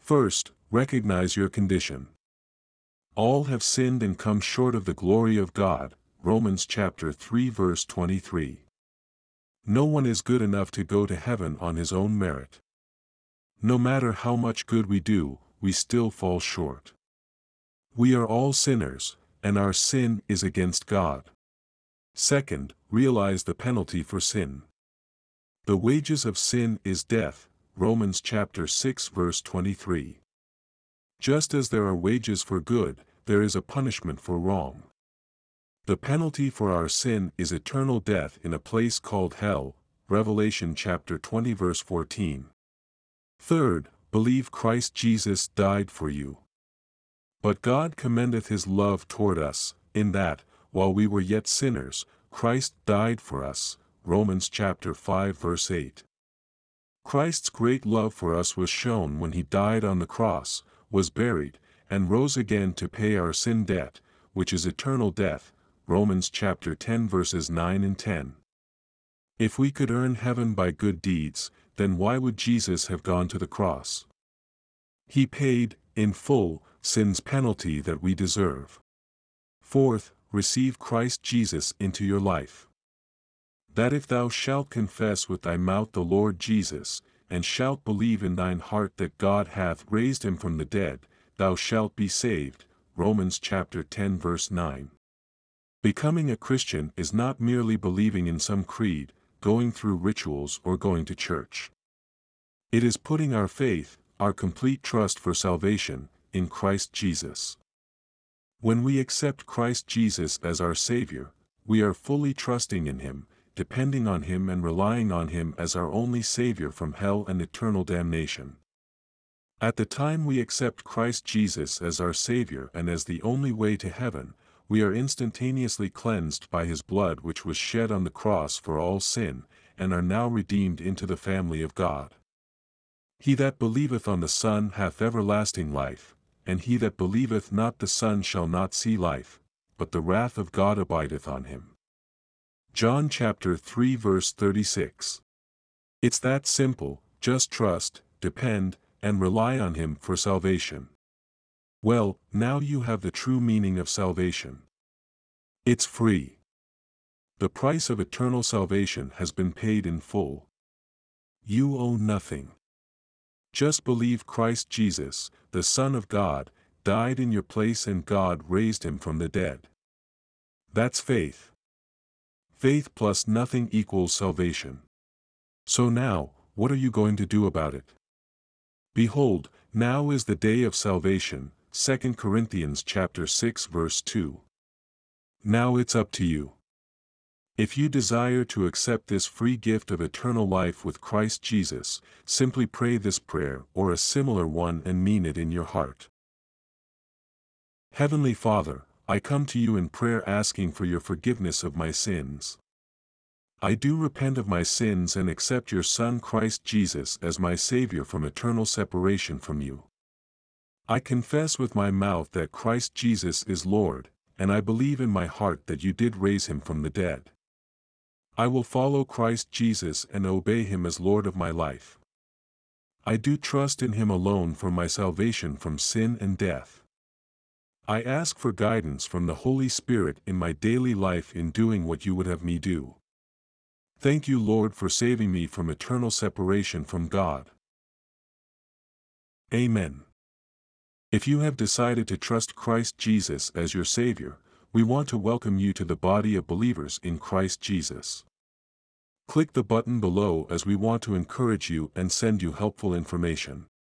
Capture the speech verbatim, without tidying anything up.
First, recognize your condition. All have sinned and come short of the glory of God, Romans chapter three verse twenty-three. No one is good enough to go to heaven on his own merit. No matter how much good we do, we still fall short. We are all sinners, and our sin is against God. Second, realize the penalty for sin. The wages of sin is death, Romans chapter six verse twenty-three. Just as there are wages for good, there is a punishment for wrong. The penalty for our sin is eternal death in a place called hell, Revelation chapter twenty verse fourteen. Third, believe Christ Jesus died for you. But God commendeth his love toward us, in that, while we were yet sinners, Christ died for us, Romans chapter five verse eight. Christ's great love for us was shown when he died on the cross, was buried, and rose again to pay our sin debt, which is eternal death, Romans chapter ten verses nine and ten. If we could earn heaven by good deeds, then why would Jesus have gone to the cross? He paid, in full, sin's penalty that we deserve. Fourth, receive Christ Jesus into your life. That if thou shalt confess with thy mouth the Lord Jesus, and shalt believe in thine heart that God hath raised him from the dead, thou shalt be saved, Romans chapter ten verse nine. Becoming a Christian is not merely believing in some creed, going through rituals or going to church. It is putting our faith, our complete trust for salvation, in Christ Jesus. When we accept Christ Jesus as our Savior, we are fully trusting in him, depending on him and relying on him as our only Savior from hell and eternal damnation. At the time we accept Christ Jesus as our Savior and as the only way to heaven, we are instantaneously cleansed by his blood which was shed on the cross for all sin, and are now redeemed into the family of God. He that believeth on the Son hath everlasting life, and he that believeth not the Son shall not see life, but the wrath of God abideth on him. John chapter three verse thirty-six. It's that simple, just trust, depend, and rely on him for salvation. Well, now you have the true meaning of salvation. It's free. The price of eternal salvation has been paid in full. You owe nothing. Just believe Christ Jesus, the Son of God, died in your place and God raised him from the dead. That's faith. Faith plus nothing equals salvation. So now, what are you going to do about it? Behold, now is the day of salvation, Second Corinthians chapter six verse two. Now it's up to you. If you desire to accept this free gift of eternal life with Christ Jesus, simply pray this prayer or a similar one and mean it in your heart. Heavenly Father, I come to you in prayer asking for your forgiveness of my sins. I do repent of my sins and accept your Son Christ Jesus as my Savior from eternal separation from you. I confess with my mouth that Christ Jesus is Lord, and I believe in my heart that you did raise him from the dead. I will follow Christ Jesus and obey him as Lord of my life. I do trust in him alone for my salvation from sin and death. I ask for guidance from the Holy Spirit in my daily life in doing what you would have me do. Thank you, Lord, for saving me from eternal separation from God. Amen. If you have decided to trust Christ Jesus as your Savior, we want to welcome you to the body of believers in Christ Jesus. Click the button below as we want to encourage you and send you helpful information.